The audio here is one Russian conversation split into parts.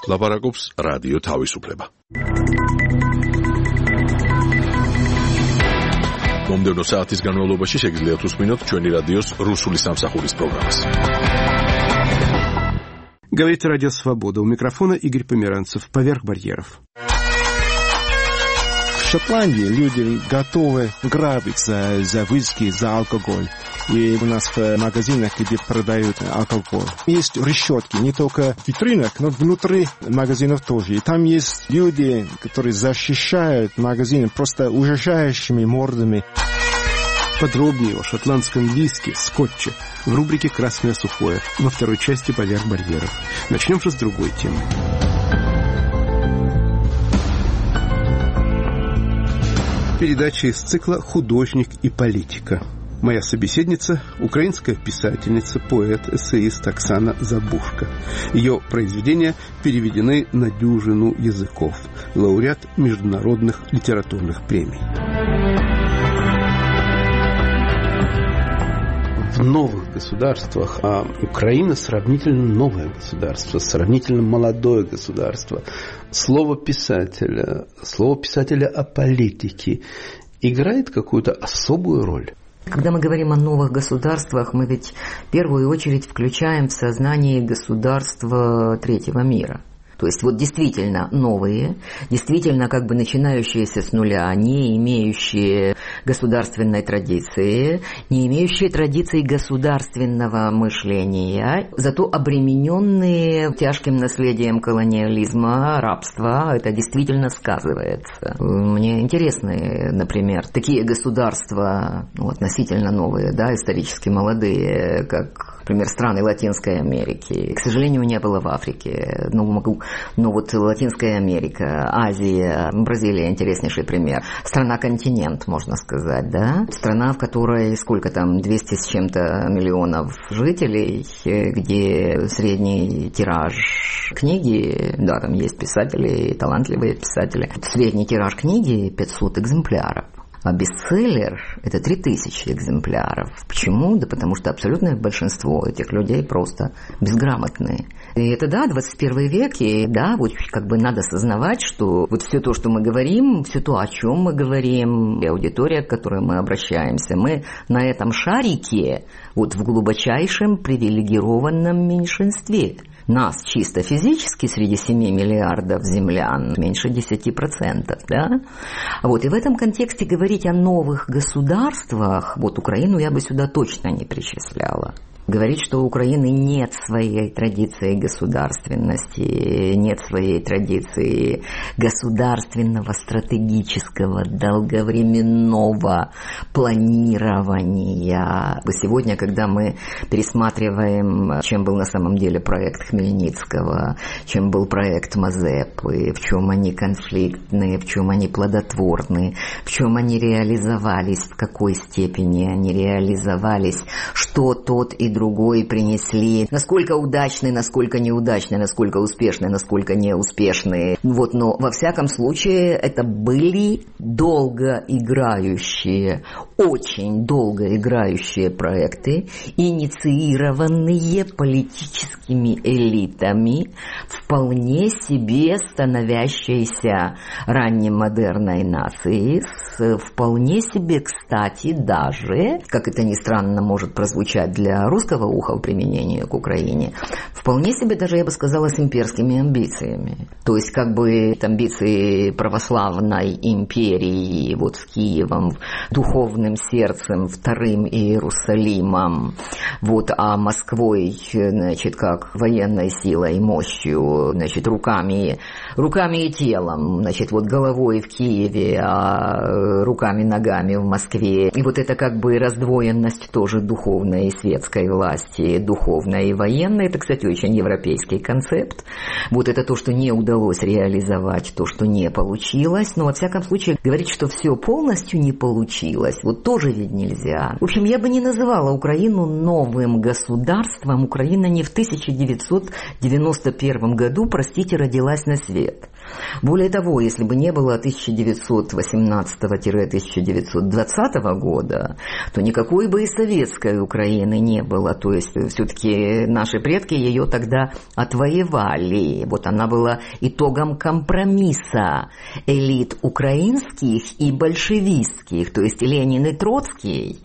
ლაპარაკობს რადიო თავისუფლება. მომდევნო საათის განმავლობაში შეგიძლიათ უსმინოთ ჩვენი რადიოს რუსული სამსახურის პროგრამას. Говорит Радио Свобода. У микрофона Игорь Померанцев. Поверх барьеров. В Шотландии люди готовы грабить за виски, за алкоголь. И у нас в магазинах, где продают алкоголь, есть решетки, не только в витринах, но внутри магазинов тоже. И там есть люди, которые защищают магазины просто ужасающими мордами. Подробнее о шотландском виске, скотче в рубрике «Красное сухое» во второй части «Поверх барьеров». Начнем же с другой темы. Передача из цикла «Художник и политика». Моя собеседница – украинская писательница, поэт, эссеист Оксана Забушко. Ее произведения переведены на дюжину языков. Лауреат международных литературных премий. В новых государствах, а Украина сравнительно новое государство, сравнительно молодое государство. Слово писателя о политике играет какую-то особую роль. Когда мы говорим о новых государствах, мы ведь в первую очередь включаем в сознание государства третьего мира. То есть вот действительно новые, действительно как бы начинающиеся с нуля, не имеющие государственной традиции, не имеющие традиции государственного мышления, зато обремененные тяжким наследием колониализма, рабства. Это действительно сказывается. Мне интересны, например, такие государства, относительно новые, исторически молодые, как, например, страны Латинской Америки. К сожалению, не было в Африке. Но вот Латинская Америка, Азия, Бразилия — интереснейший пример. Страна-континент, можно сказать, да? Страна, в которой 200 с чем-то миллионов жителей, где средний тираж книги, там есть писатели, талантливые писатели, средний тираж книги 500 экземпляров. А бестселлер – это 3000 экземпляров. Почему? Да потому что абсолютное большинство этих людей просто безграмотные. И это, 21 век, и надо осознавать, что вот все то, что мы говорим, все то, о чем мы говорим, и аудитория, к которой мы обращаемся, мы на этом шарике в глубочайшем привилегированном меньшинстве. Нас чисто физически среди 7 миллиардов землян меньше 10%, да? И в этом контексте говорить о новых государствах, Украину я бы сюда точно не причисляла. Говорить, что у Украины нет своей традиции государственности, нет своей традиции государственного, стратегического, долговременного планирования. Сегодня, когда мы пересматриваем, чем был на самом деле проект Хмельницкого, чем был проект Мазепы, в чем они конфликтные, в чем они плодотворные, в чем они реализовались, в какой степени они реализовались, что тот и другой принесли, насколько удачные, насколько неудачные, насколько успешные, насколько неуспешные. Но во всяком случае это были долгоиграющие, очень долгоиграющие проекты, инициированные политическими элитами, вполне себе становящейся раннемодерной нацией, с вполне себе, кстати, даже, как это ни странно может прозвучать для русского уха в применении к Украине, вполне себе даже, я бы сказала, с имперскими амбициями. То есть амбиции православной империи с Киевом, духовным сердцем, вторым Иерусалимом, а Москвой, как военной силой, мощью, руками и телом, головой в Киеве, а руками-ногами в Москве. И это раздвоенность тоже духовной и светской власти, духовной и военной. Это, кстати, очень европейский концепт. Это то, что не удалось реализовать, то, что не получилось. Но, во всяком случае, говорить, что все полностью не получилось, тоже ведь нельзя. В общем, я бы не называла Украину новым государством. Украина не в 1991 году, родилась на свет. Более того, если бы не было 1918-1920 года, то никакой бы и советской Украины не было. было. То есть все-таки наши предки ее тогда отвоевали. Вот она была итогом компромисса элит украинских и большевистских. То есть Ленин и Троцкий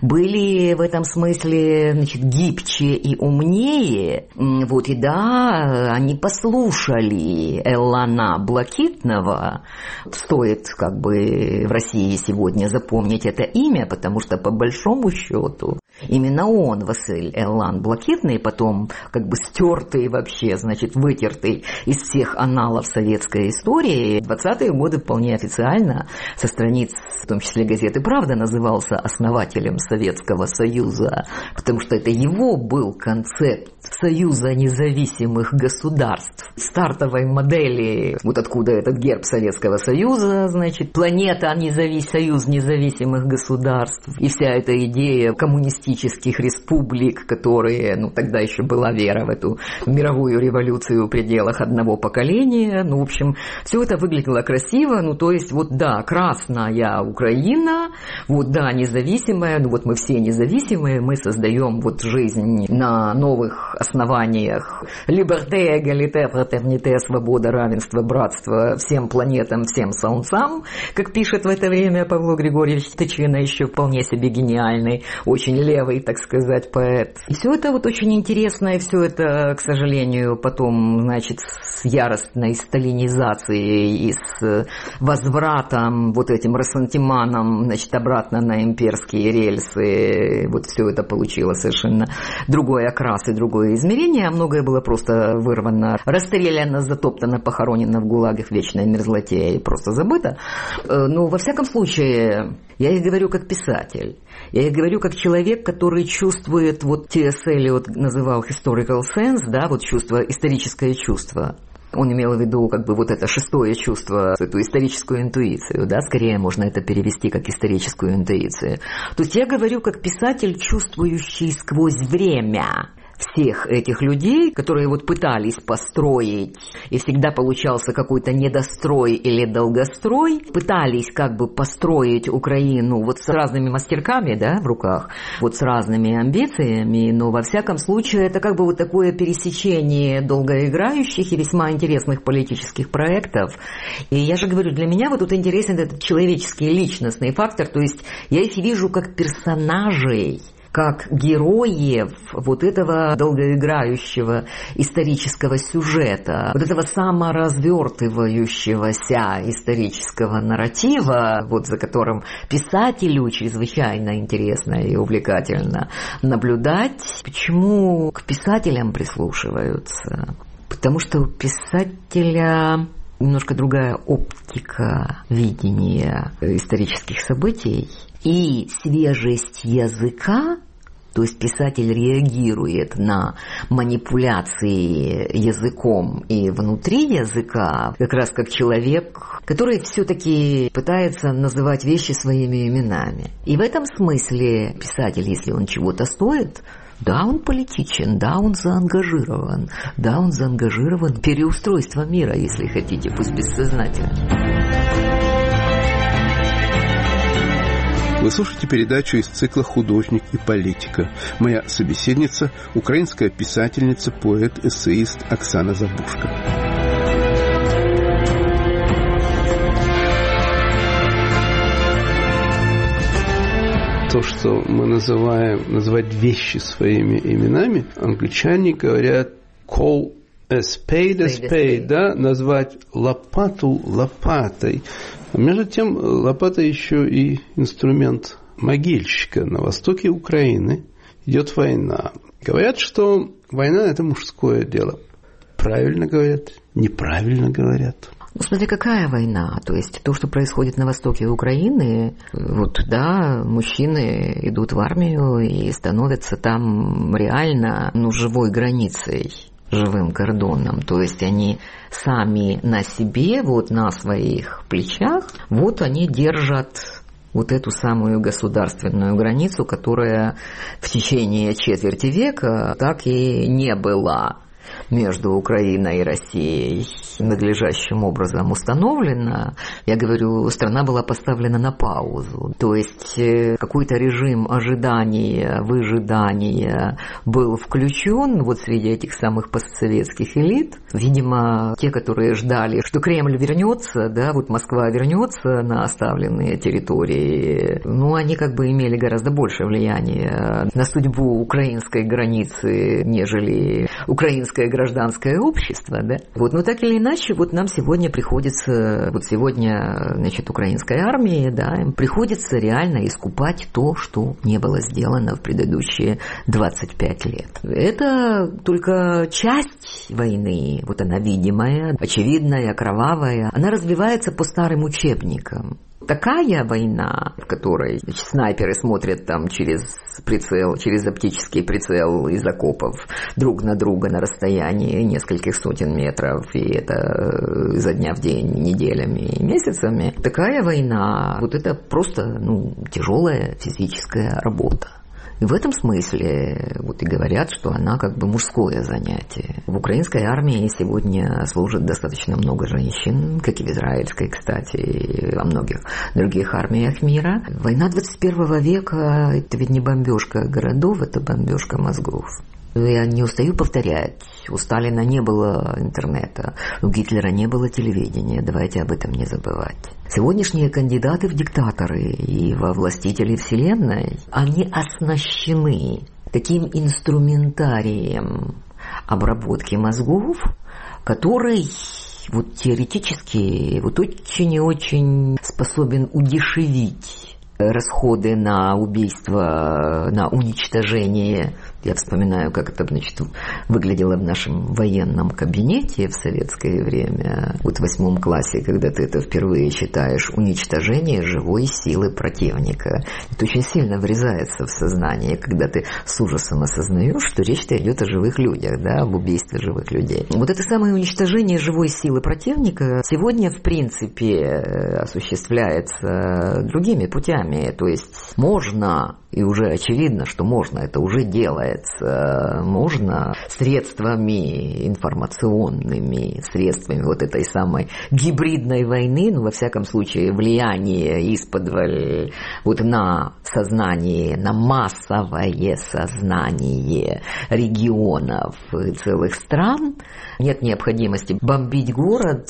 были в этом смысле, значит, гибче и умнее. Вот, и да, они послушали Эллана Блакитного. Стоит как бы в России сегодня запомнить это имя, потому что по большому счету именно он, Василь Эллан Блакитный, потом как бы стертый вообще, значит, вытертый из всех аналов советской истории, в 20-е годы вполне официально со страниц, в том числе газеты «Правда», назывался основателем Советского Союза, потому что это его был концепт Союза независимых государств. Стартовой модели, вот откуда этот герб Советского Союза, значит, планета Союз независимых государств, и вся эта идея коммунистических республик, которые, тогда еще была вера в эту мировую революцию в пределах одного поколения, в общем, все это выглядело красиво, то есть, вот да, красная Украина, вот да, независимая, вот мы все независимые, мы создаем вот жизнь на новых основаниях. Либерте, эгалите, фратерните, свобода, равенство, братство всем планетам, всем солнцам, как пишет в это время Павел Григорьевич Тычина, еще вполне себе гениальный, очень левый, так сказать, поэт. И все это вот очень интересно, и все это, к сожалению, потом, значит, с яростной сталинизацией и с возвратом, вот этим рассантиманом, значит, обратно на имперские рельсы, вот все это получило совершенно другой окрас и другое измерение, а многое было просто вырвано, расстреляно, затоптано, похоронено в гулагах в вечной мерзлоте и просто забыто. Но, во всяком случае, я и говорю как писатель. Я и говорю как человек, который чувствует, вот Т.С. Эллиот называл historical sense, да, вот чувство, историческое чувство. Он имел в виду как бы вот это шестое чувство, эту историческую интуицию, да, скорее можно это перевести как историческую интуицию. То есть я говорю как писатель, чувствующий сквозь время всех этих людей, которые вот пытались построить, и всегда получался какой-то недострой или долгострой, пытались как бы построить Украину вот с разными мастерками, да, в руках, вот с разными амбициями, но во всяком случае это как бы вот такое пересечение долгоиграющих и весьма интересных политических проектов. И я же говорю, для меня вот тут интересен этот человеческий личностный фактор, то есть я их вижу как персонажей, как героев вот этого долгоиграющего исторического сюжета, вот этого саморазвертывающегося исторического нарратива, вот за которым писателю чрезвычайно интересно и увлекательно наблюдать. Почему к писателям прислушиваются? Потому что у писателя немножко другая оптика видения исторических событий. И свежесть языка, то есть писатель реагирует на манипуляции языком и внутри языка, как раз как человек, который все-таки пытается называть вещи своими именами. И в этом смысле писатель, если он чего-то стоит, да, он политичен, да, он заангажирован в переустройство мира, если хотите, пусть бессознательно. Вы слушаете передачу из цикла «Художник и политика». Моя собеседница – украинская писательница, поэт, эссеист Оксана Забушка. То, что мы называть вещи своими именами, англичане говорят «call a spade a spade», да, назвать лопату лопатой. А между тем, лопата еще и инструмент могильщика. На востоке Украины идет война. Говорят, что война – это мужское дело. Правильно говорят, неправильно говорят. Смотри, какая война? То есть то, что происходит на востоке Украины, вот, да, мужчины идут в армию и становятся там реально, живой границей, живым кордоном. То есть они сами на себе, вот на своих плечах, вот они держат вот эту самую государственную границу, которая в течение четверти века так и не была между Украиной и Россией надлежащим образом установлена, я говорю, страна была поставлена на паузу. То есть какой-то режим ожидания, выжидания был включен вот среди этих самых постсоветских элит. Видимо, те, которые ждали, что Кремль вернется, да, вот Москва вернется на оставленные территории, ну, они как бы имели гораздо больше влияния на судьбу украинской границы, нежели украинское гражданское общество, да. Вот, но так или иначе, вот нам сегодня приходится, вот сегодня, значит, украинской армии, да, им приходится реально искупать то, что не было сделано в предыдущие 25 лет. Это только часть войны, вот она видимая, очевидная, кровавая, она развивается по старым учебникам. Такая война, в которой, значит, снайперы смотрят там через прицел, через оптический прицел из окопов друг на друга на расстоянии нескольких сотен метров, и это изо дня в день, неделями и месяцами. Такая война, вот это просто, ну, тяжелая физическая работа. И в этом смысле вот и говорят, что она как бы мужское занятие. В украинской армии сегодня служит достаточно много женщин, как и в израильской, кстати, и во многих других армиях мира. Война 21 века – это ведь не бомбежка городов, это бомбежка мозгов. Я не устаю повторять, у Сталина не было интернета, у Гитлера не было телевидения, давайте об этом не забывать. Сегодняшние кандидаты в диктаторы и во властители вселенной, они оснащены таким инструментарием обработки мозгов, который вот теоретически вот очень и очень способен удешевить расходы на убийство, на уничтожение. Я вспоминаю, как это, значит, выглядело в нашем военном кабинете в советское время. Вот в 8 классе, когда ты это впервые читаешь, уничтожение живой силы противника. Это очень сильно врезается в сознание, когда ты с ужасом осознаешь, что речь-то идет о живых людях, да, об убийстве живых людей. Вот это самое уничтожение живой силы противника сегодня, в принципе, осуществляется другими путями. То есть можно, и уже очевидно, что можно, это уже делается, можно средствами информационными, средствами вот этой самой гибридной войны, ну, во всяком случае, влияние исподволь вот на сознание, на массовое сознание регионов целых стран. Нет необходимости бомбить город,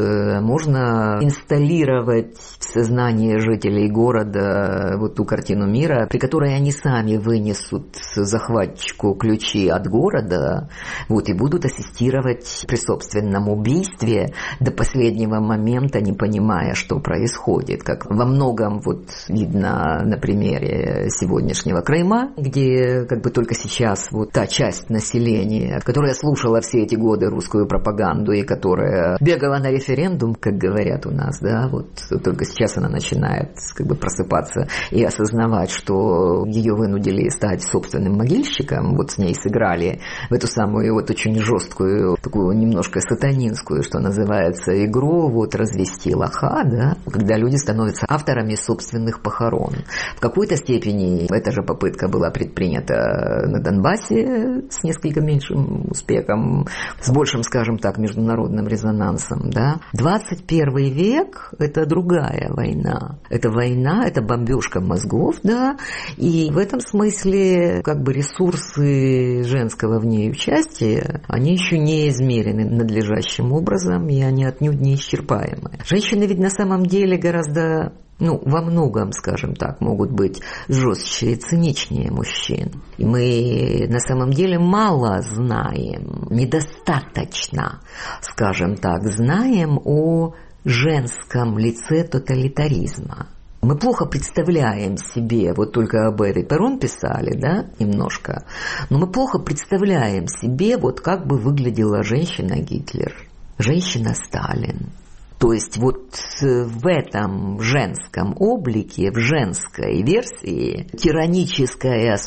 можно инсталлировать в сознание жителей города вот ту картину мира, при которой они сами вынесут захватчику ключи от города, вот, и будут ассистировать при собственном убийстве до последнего момента, не понимая, что происходит. Как во многом вот видно на примере сегодняшнего Крыма, где как бы только сейчас вот та часть населения, которая слушала все эти годы русскую пропаганду и которая бегала на референдум, как говорят у нас, да, вот только сейчас она начинает как бы просыпаться и осознавать, что ее вынудили стать собственным могильщиком, вот с ней сыграли в эту самую вот очень жесткую, такую немножко сатанинскую, что называется, игру, вот развести лоха, да, когда люди становятся авторами собственных похорон. В какой-то степени эта же попытка была предпринята на Донбассе с несколько меньшим успехом, с большим, скажем так, международным резонансом, да. 21 век – это другая война. Это война, это бомбежка мозгов, да, и в этом смысле как бы ресурсы женского в ней участия, они еще не измерены надлежащим образом, и они отнюдь не исчерпаемы. Женщины ведь на самом деле гораздо, ну, во многом, скажем так, могут быть жестче и циничнее мужчин. И мы на самом деле мало знаем, недостаточно, скажем так, знаем о женском лице тоталитаризма. Мы плохо представляем себе, вот только об этой Перрон писали, да, немножко, но мы плохо представляем себе, вот как бы выглядела женщина Гитлер, женщина Сталин. То есть вот в этом женском облике, в женской версии тираническая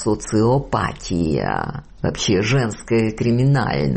социопатия, вообще женское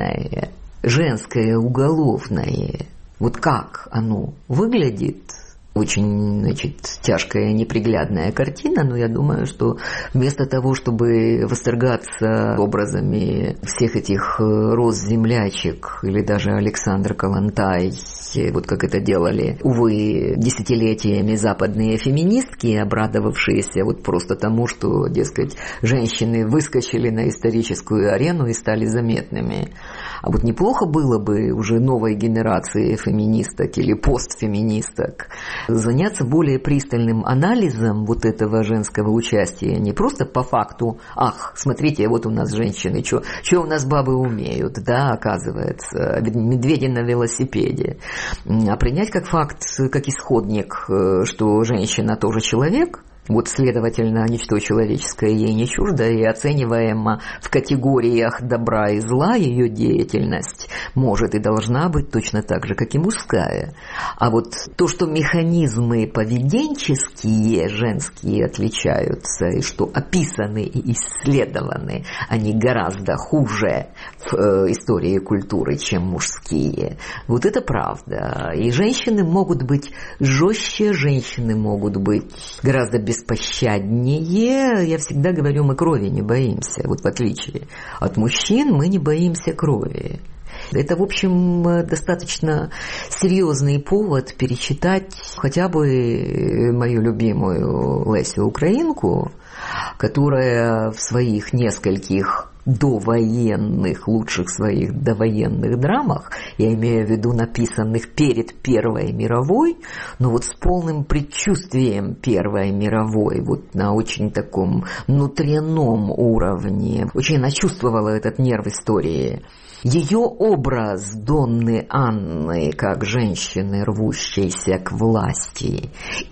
криминальное, женское уголовное, вот как оно выглядит, Очень, значит, тяжкая, неприглядная картина, но я думаю, что вместо того, чтобы восторгаться образами всех этих Роз-землячек или даже Александр Калантай, вот как это делали, увы, десятилетиями западные феминистки, обрадовавшиеся вот просто тому, что, дескать, женщины выскочили на историческую арену и стали заметными. А вот неплохо было бы уже новой генерации феминисток или постфеминисток заняться более пристальным анализом вот этого женского участия, не просто по факту, ах, смотрите, вот у нас женщины, что у нас бабы умеют, да, оказывается, медведи на велосипеде, а принять как факт, как исходник, что женщина тоже человек. Вот, следовательно, ничто человеческое ей не чуждо, и оцениваемо в категориях добра и зла ее деятельность может и должна быть точно так же, как и мужская. А вот то, что механизмы поведенческие женские отличаются, и что описаны и исследованы они гораздо хуже в истории культуры, чем мужские, вот это правда. И женщины могут быть жестче, женщины могут быть гораздо беспощаднее. Я всегда говорю, мы крови не боимся. Вот в отличие от мужчин мы не боимся крови. Это, в общем, достаточно серьезный повод перечитать хотя бы мою любимую Лесю Украинку, которая в своих нескольких довоенных, лучших своих довоенных драмах, я имею в виду написанных перед Первой мировой, но вот с полным предчувствием Первой мировой, вот на очень таком внутреннем уровне, очень она чувствовала этот нерв истории. Ее образ Донны Анны как женщины, рвущейся к власти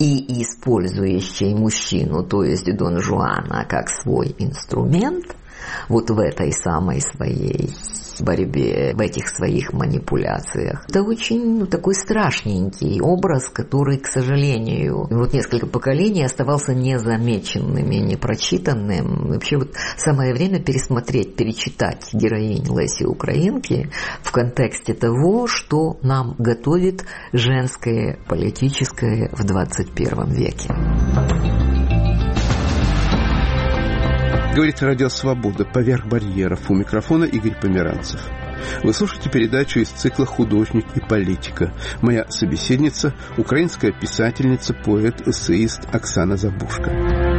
и использующей мужчину, то есть Дон Жуана, как свой инструмент, вот в этой самой своей борьбе, в этих своих манипуляциях. Это очень такой страшненький образ, который, к сожалению, вот несколько поколений оставался незамеченным и непрочитанным. Вообще вот самое время пересмотреть, перечитать героинь Леси Украинки в контексте того, что нам готовит женское политическое в 21 веке. Говорит Радио Свобода «Поверх барьеров». У микрофона Игорь Померанцев. Вы слушаете передачу из цикла «Художник и политика». Моя собеседница – украинская писательница, поэт, эссеист Оксана Забушка.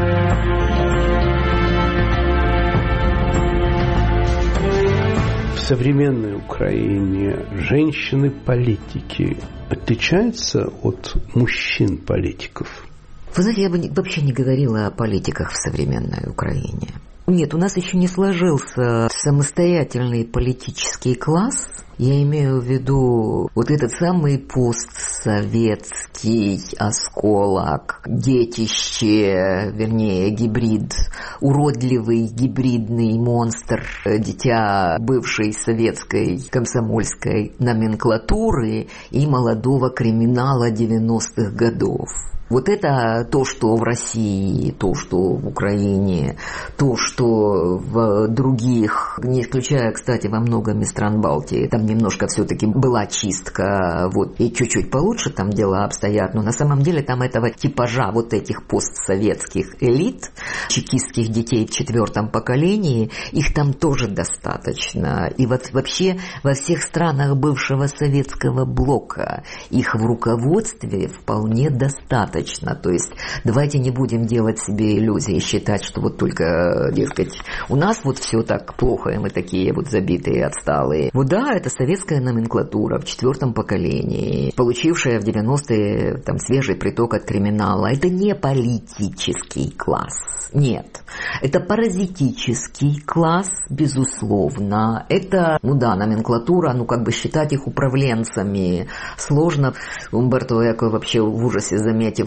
В современной Украине женщины-политики отличаются от мужчин-политиков? Вы знаете, я бы вообще не говорила о политиках в современной Украине. Нет, у нас еще не сложился самостоятельный политический класс. Я имею в виду вот этот самый постсоветский осколок, детище, вернее, гибрид, уродливый гибридный монстр, дитя бывшей советской комсомольской номенклатуры и молодого криминала 90-х годов. Вот это то, что в России, то, что в Украине, то, что в других, не исключая, кстати, во многом из стран Балтии, там немножко все-таки была чистка, вот, и чуть-чуть получше там дела обстоят, но на самом деле там этого типажа вот этих постсоветских элит, чекистских детей в 4-м поколении, их там тоже достаточно. И вот вообще во всех странах бывшего советского блока их в руководстве вполне достаточно. То есть давайте не будем делать себе иллюзии и считать, что вот только, дескать, у нас вот все так плохо, и мы такие вот забитые, отсталые. Вот да, это советская номенклатура в 4-м поколении, получившая в 90-е там свежий приток от криминала. Это не политический класс. Нет. Это паразитический класс, безусловно. Это, номенклатура, как бы считать их управленцами сложно. Умберто Эко вообще в ужасе заметив,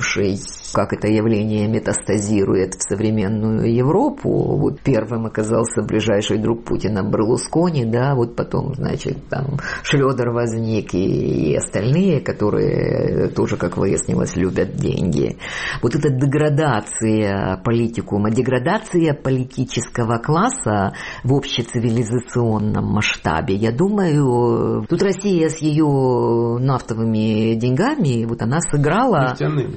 увидевший, как это явление метастазирует в современную Европу. Вот первым оказался ближайший друг Путина Берлускони, да, вот потом, значит, там Шрёдер возник и остальные, которые тоже, как выяснилось, любят деньги. Вот эта деградация политикума, деградация политического класса в общецивилизационном масштабе, я думаю, тут Россия с ее нафтовыми деньгами, вот она сыграла...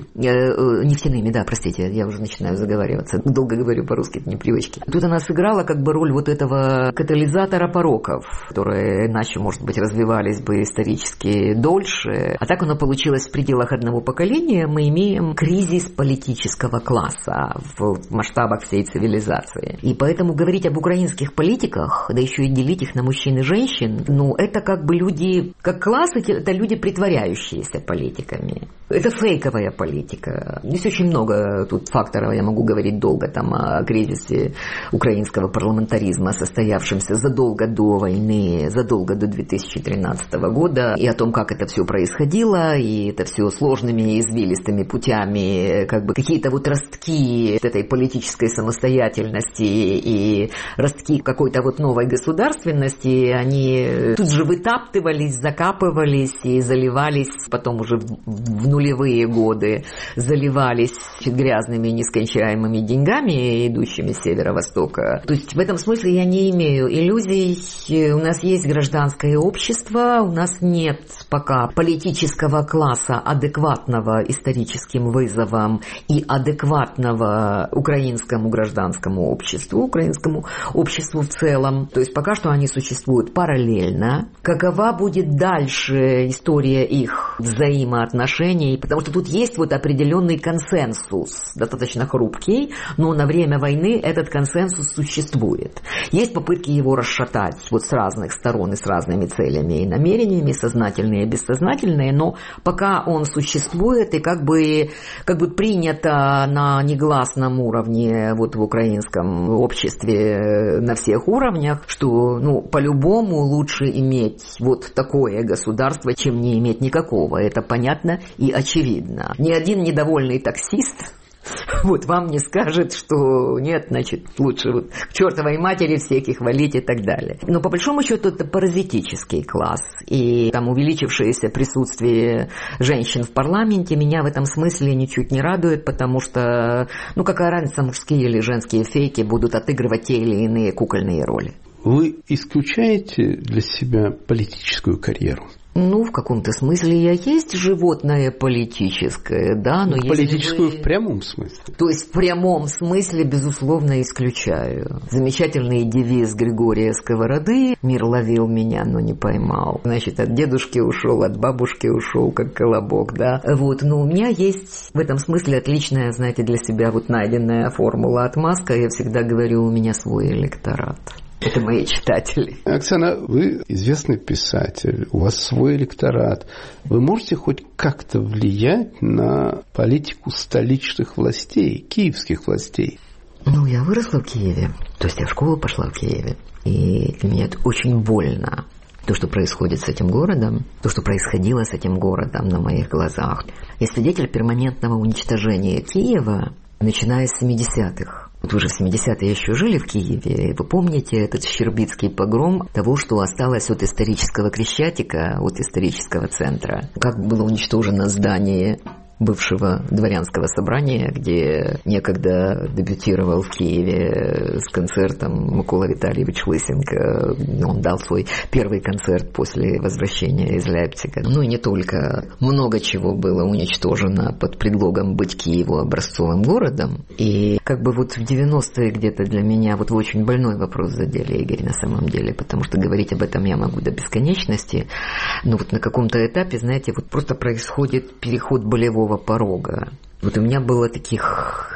Нефтяными, да, простите, я уже начинаю заговариваться. Долго говорю по-русски, это непривычки. Тут она сыграла как бы роль вот этого катализатора пороков, которые иначе, может быть, развивались бы исторически дольше. А так оно получилось в пределах одного поколения. Мы имеем кризис политического класса в масштабах всей цивилизации. И поэтому говорить об украинских политиках, да еще и делить их на мужчин и женщин, ну, это как бы люди, как класс, это люди, притворяющиеся политиками. Это фейковая политика. Здесь очень много тут факторов, я могу говорить долго там о кризисе украинского парламентаризма, состоявшемся задолго до войны, задолго до 2013 года, и о том, как это все происходило, и это все сложными и извилистыми путями, как бы какие-то вот ростки этой политической самостоятельности и ростки какой-то вот новой государственности, они тут же вытаптывались, закапывались и заливались потом уже в нулевые годы, заливались грязными нескончаемыми деньгами, идущими с северо-востока. То есть в этом смысле я не имею иллюзий. У нас есть гражданское общество, у нас нет пока политического класса, адекватного историческим вызовам и адекватного украинскому гражданскому обществу, украинскому обществу в целом. То есть пока что они существуют параллельно. Какова будет дальше история их взаимоотношений? Потому что тут есть вот определенный консенсус, достаточно хрупкий, но на время войны этот консенсус существует. Есть попытки его расшатать вот с разных сторон и с разными целями и намерениями, сознательные и бессознательные, но пока он существует и как бы принято на негласном уровне вот в украинском обществе на всех уровнях, что ну, по-любому лучше иметь вот такое государство, чем не иметь никакого. Это понятно и очевидно. Ни один недовольный таксист вот вам не скажет, что нет, значит, лучше вот к чертовой матери всех их валить и так далее. Но по большому счету это паразитический класс. И там увеличившееся присутствие женщин в парламенте меня в этом смысле ничуть не радует, потому что, ну какая разница, мужские или женские фейки будут отыгрывать те или иные кукольные роли. Вы исключаете для себя политическую карьеру? Ну, в каком-то смысле я есть животное политическое, да, но если политическую в прямом смысле? То есть в прямом смысле, безусловно, исключаю. Замечательный девиз Григория Сковороды: «Мир ловил меня, но не поймал». Значит, от дедушки ушел, от бабушки ушел, как колобок, да. Вот, но у меня есть в этом смысле отличная, знаете, для себя вот найденная формула отмазка. Я всегда говорю, у меня свой электорат. Это мои читатели. Оксана, вы известный писатель, у вас свой электорат. Вы можете хоть как-то влиять на политику столичных властей, киевских властей? Ну, я выросла в Киеве, то есть я в школу пошла в Киеве. И для меня это очень больно. То, что происходит с этим городом, то, что происходило с этим городом на моих глазах. Я свидетель перманентного уничтожения Киева, начиная с 70-х. Вот вы же в 70-е еще жили в Киеве, и вы помните этот щербицкий погром того, что осталось от исторического Крещатика, от исторического центра. Как было уничтожено здание бывшего дворянского собрания, где некогда дебютировал в Киеве с концертом Микола Витальевич Лысенко. Он дал свой первый концерт после возвращения из Лейпцига. Ну и не только. Много чего было уничтожено под предлогом быть Киеву образцовым городом. И как бы вот в 90-е где-то для меня вот вы очень больной вопрос задели, Игорь, на самом деле, потому что говорить об этом я могу до бесконечности. Но вот на каком-то этапе, знаете, вот просто происходит переход болевого порога. Вот у меня было таких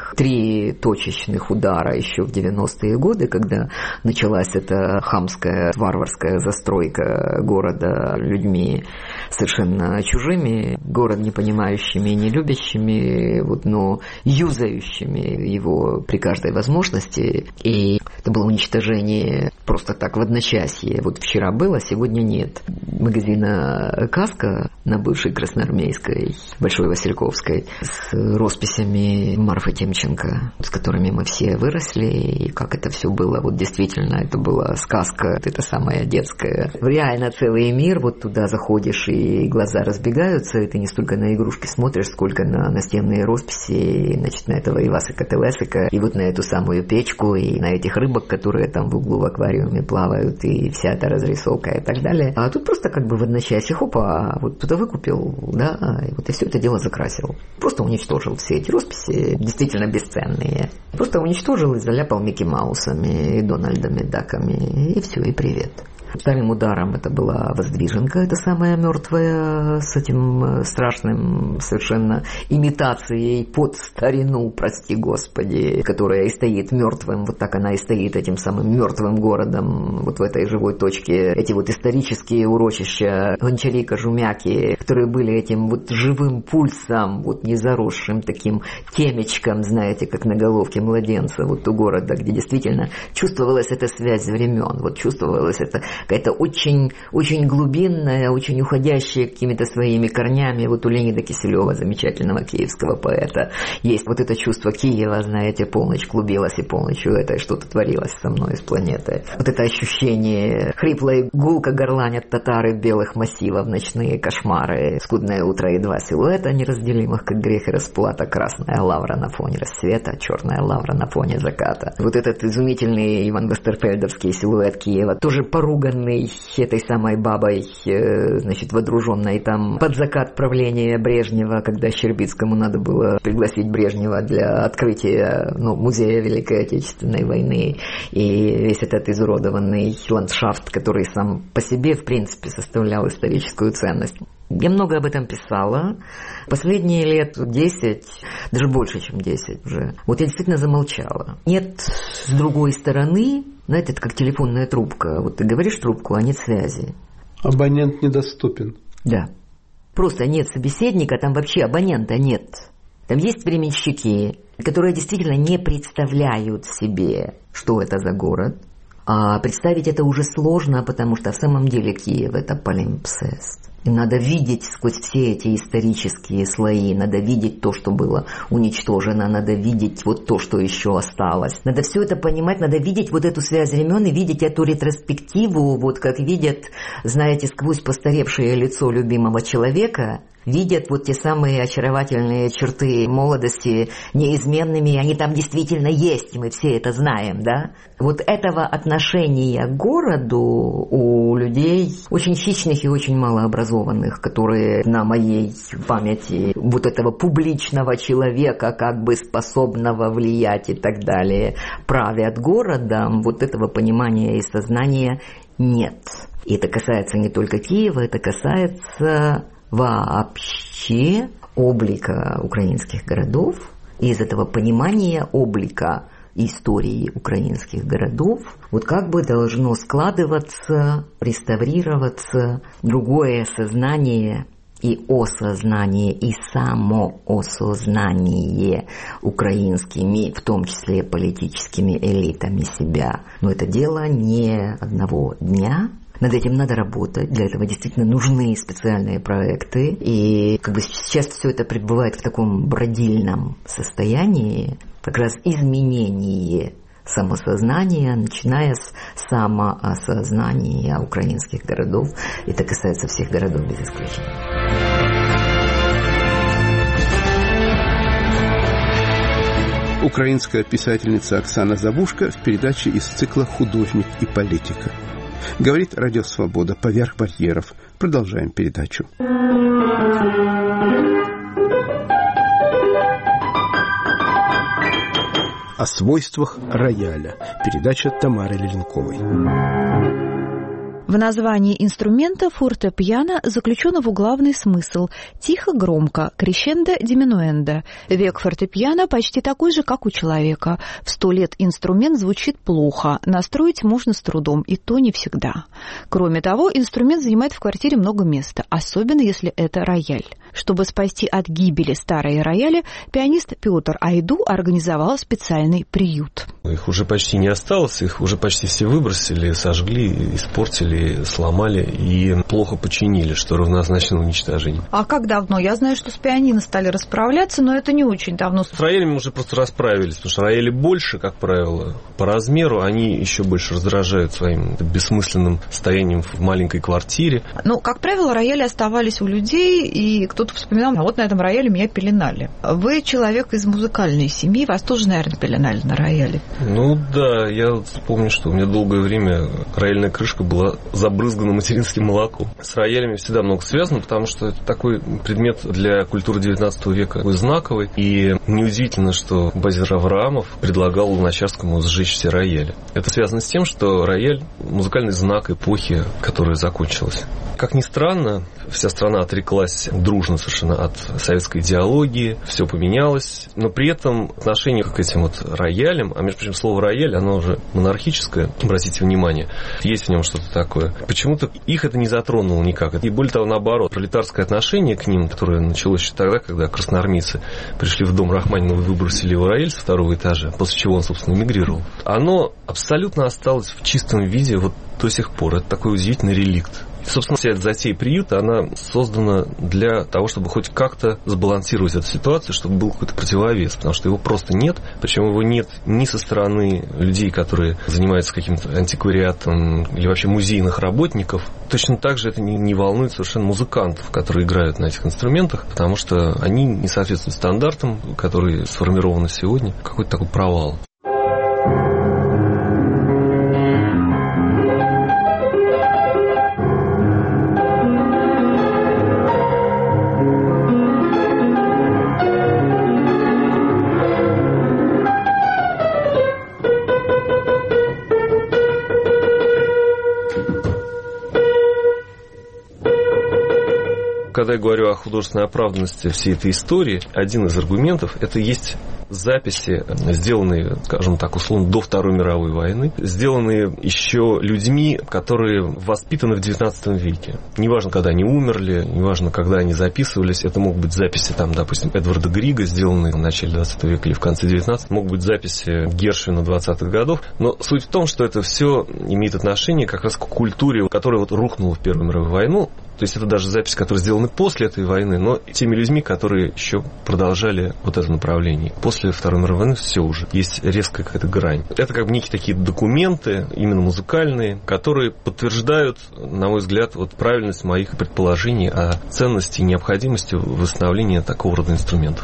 3 точечных удара еще в 90-е годы, когда началась эта хамская, варварская застройка города людьми совершенно чужими, город не понимающими и не любящими, но юзающими его при каждой возможности. И это было уничтожение просто так в одночасье. Вчера было, сегодня нет. Магазина «Каска» на бывшей Красноармейской, Большой Васильковской, с росписями Марфы Темченко, с которыми мы все выросли, и как это все было. Действительно, это была сказка, это самая детская. Реально целый мир, туда заходишь, и глаза разбегаются, и ты не столько на игрушки смотришь, сколько на настенные росписи, и, на этого Ивасика-Телесика, и на эту самую печку, и на этих рыбок, которые там в углу в аквариуме плавают, и вся эта разрисовка и так далее. А тут просто в одночасье, хопа, кто-то выкупил, да, и все это дело закрасил. Просто уничтожил все эти росписи, действительно бесценные. Просто уничтожил и заляпал Микки Маусами и Дональдами Даками, и все, и привет. Вторым ударом это была Воздвиженка, это самая мертвая, с этим страшным совершенно имитацией под старину, прости господи, которая и стоит мертвым, так она и стоит этим самым мертвым городом, в этой живой точке. Эти исторические урочища Гончарика, Жумяки, которые были этим живым пульсом, незаросшим таким темечком, знаете, как на головке младенца, у города, где действительно чувствовалась эта связь времен, чувствовалась это какая-то очень, очень глубинная, очень уходящая какими-то своими корнями. У Леонида Киселева, замечательного киевского поэта, есть это чувство Киева, знаете, полночь клубилась, и полночью это что-то творилось со мной с планеты. Это ощущение хриплой гулко горланят татары белых массивов, ночные кошмары, скудное утро и 2 силуэта неразделимых, как грех и расплата, красная лавра на фоне рассвета, черная лавра на фоне заката. Этот изумительный Иван Вестерфельдовский силуэт Киева, тоже поруганный этой самой бабой, водруженной там под закат правления Брежнева, когда Щербицкому надо было пригласить Брежнева для открытия музея Великой Отечественной войны, и весь этот изуродованный ландшафт, который сам по себе, в принципе, составлял историческую ценность. Я много об этом писала. Последние лет 10, даже больше, чем 10 уже. Я действительно замолчала. Нет с другой стороны, знаете, это как телефонная трубка. Ты говоришь в трубку, а нет связи. Абонент недоступен. Да. Просто нет собеседника, там вообще абонента нет. Там есть временщики, которые действительно не представляют себе, что это за город. А представить это уже сложно, потому что в самом деле Киев – это палимпсест. И надо видеть сквозь все эти исторические слои, надо видеть то, что было уничтожено, надо видеть то, что еще осталось. Надо все это понимать, надо видеть эту связь времен и видеть эту ретроспективу, как видят, знаете, сквозь постаревшее лицо любимого человека, видят те самые очаровательные черты молодости неизменными, они там действительно есть, и мы все это знаем, да? Этого отношения к городу у людей очень хищных и очень малообразованных, которые на моей памяти этого публичного человека, способного влиять и так далее, правят городом, этого понимания и сознания нет. И это касается не только Киева, это касается вообще облика украинских городов, и из этого понимания облика истории украинских городов должно складываться, реставрироваться другое сознание и осознание, и самоосознание украинскими, в том числе политическими элитами себя. Но это дело не одного дня. Над этим надо работать, для этого действительно нужны специальные проекты. И сейчас все это пребывает в таком бродильном состоянии, как раз изменение самосознания, начиная с самоосознания украинских городов. Это касается всех городов без исключения. Украинская писательница Оксана Забушка в передаче из цикла «Художник и политика». Говорит Радио Свобода поверх барьеров. Продолжаем передачу. О свойствах рояля. Передача Тамары Леленковой. В названии инструмента фортепиано заключен его главный смысл – тихо-громко, крещендо-диминуэндо. Век фортепиано почти такой же, как у человека. В 100 лет инструмент звучит плохо, настроить можно с трудом, и то не всегда. Кроме того, инструмент занимает в квартире много места, особенно если это рояль. Чтобы спасти от гибели старые рояли, пианист Петр Айду организовал специальный приют. Их уже почти не осталось, их уже почти все выбросили, сожгли, испортили, сломали и плохо починили, что равнозначно уничтожению. А как давно? Я знаю, что с пианино стали расправляться, но это не очень давно. С роялями уже просто расправились, потому что рояли больше, как правило, по размеру, они еще больше раздражают своим бессмысленным стоянием в маленькой квартире. Ну, как правило, рояли оставались у людей, и кто-то вспоминал, а вот на этом рояле меня пеленали. Вы человек из музыкальной семьи, вас тоже, наверное, пеленали на рояле. Ну да, я помню, что у меня долгое время рояльная крышка была забрызгана материнским молоком. С роялями всегда много связано, потому что это такой предмет для культуры 19 века, такой знаковый. И неудивительно, что Базир Авраамов предлагал Луначарскому сжечь все рояли. Это связано с тем, что рояль – музыкальный знак эпохи, которая закончилась. Как ни странно, вся страна отреклась дружно совершенно от советской идеологии, все поменялось, но при этом отношение к этим вот роялям, а между прочим, слово рояль, оно уже монархическое, обратите внимание, есть в нем что-то такое. Почему-то их это не затронуло никак. И более того, наоборот, пролетарское отношение к ним, которое началось еще тогда, когда красноармейцы пришли в дом Рахманинова и выбросили его рояль со 2-го этажа, после чего он, собственно, эмигрировал, оно абсолютно осталось в чистом виде вот до сих пор. Это такой удивительный реликт. Собственно, вся эта затея приюта, она создана для того, чтобы хоть как-то сбалансировать эту ситуацию, чтобы был какой-то противовес, потому что его просто нет, причем его нет ни со стороны людей, которые занимаются каким-то антиквариатом или вообще музейных работников. Точно так же это не волнует совершенно музыкантов, которые играют на этих инструментах, потому что они не соответствуют стандартам, которые сформированы сегодня. Какой-то такой провал. Когда я говорю о художественной оправданности всей этой истории, один из аргументов – это есть записи, сделанные, скажем так, условно, до Второй мировой войны, сделанные еще людьми, которые воспитаны в XIX веке. Неважно, когда они умерли, неважно, когда они записывались, это могут быть записи, там, допустим, Эдварда Грига, сделанные в начале XX века или в конце XIX, могут быть записи Гершвина 20-х годов, но суть в том, что это все имеет отношение как раз к культуре, которая вот рухнула в Первую мировую войну. То есть это даже записи, которые сделаны после этой войны, но теми людьми, которые еще продолжали вот это направление. После Второй мировой войны все уже. Есть резкая какая-то грань. Это как бы некие такие документы, именно музыкальные, которые подтверждают, на мой взгляд, вот правильность моих предположений о ценности и необходимости восстановления такого рода инструментов.